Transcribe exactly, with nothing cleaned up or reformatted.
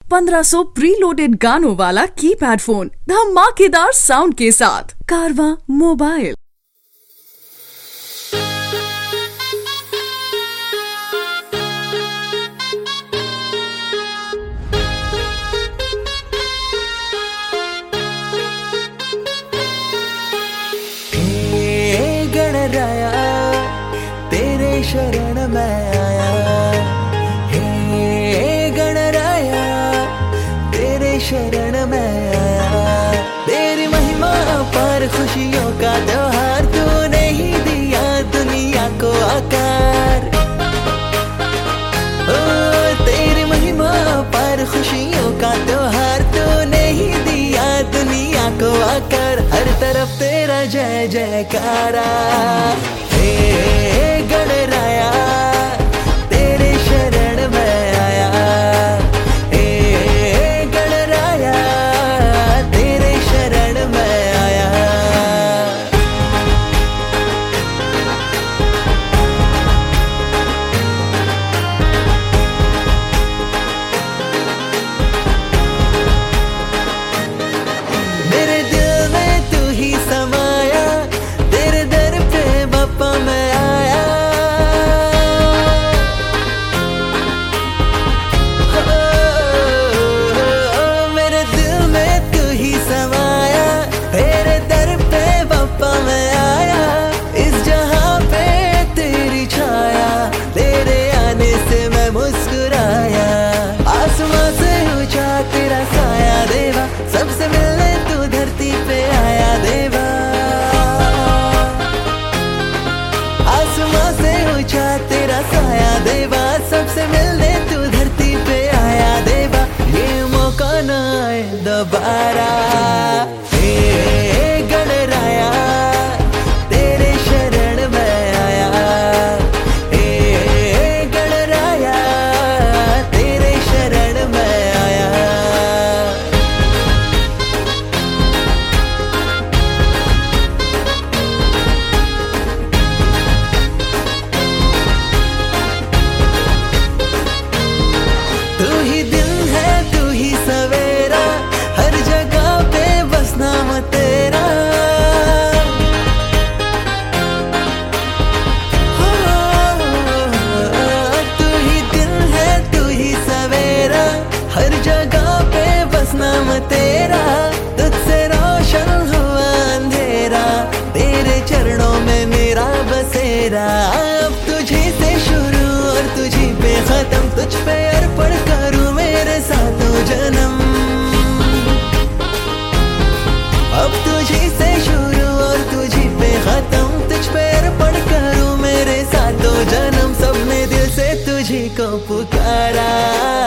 पंद्रह सौ pre loaded गानों वाला कीपैड फोन धमाकेदार साउंड के साथ। कारवां मोबाइल। गणराया तेरे शरण में आया, हे गणराया तेरे शरण में आया। तेरी महिमा पर खुशियों का त्योहार, तूने ही दिया दुनिया को आकार। ओ तेरी महिमा पर खुशियों का त्योहार, तूने ही दिया दुनिया को आकार। हर तरफ तेरा जय जयकारा। हे गणराया तेरे शरण में आया, हे गणराया तेरे शरण में आया। मेरे दिल में तू ही समाया, तेरे दर पे बापा मैं आया। ओ, मेरे दिल में तू ही समाया, तेरे दर पे बापा मैं आया। इस जहां पे तेरी छाया, तेरे आने से मैं मुस्कुराया। आसमां से ऊंचा तेरा साया देवा, सबसे मिलने तू धरती पे आया देवा। आसमां से ऊंचा तेरा साया देवा, सबसे मिलने तू धरती पे आया देवा। ये मौका न आए दोबारा। हे गणराया तेरे शरण में आया, हे गणराया तेरे शरण में आया। तू ही दिन है तू ही सवेरा, हर जगह पे बस नाम तेरा। हो, तू ही दिन है तू ही सवेरा, हर जगह पे बस नाम तेरा। तुझसे रोशन हुआ अंधेरा, तेरे चरणों में मेरा बसेरा। अब तुझे से शुरू और तुझी पे खत्म, तुझ पे अर्पण करूं मेरे सातों जन्म। अब तुझी से शुरू और तुझी पे खत्म, तुझ पे अर्पण करूं मेरे सातों जन्म। सबने दिल से तुझी को पुकारा।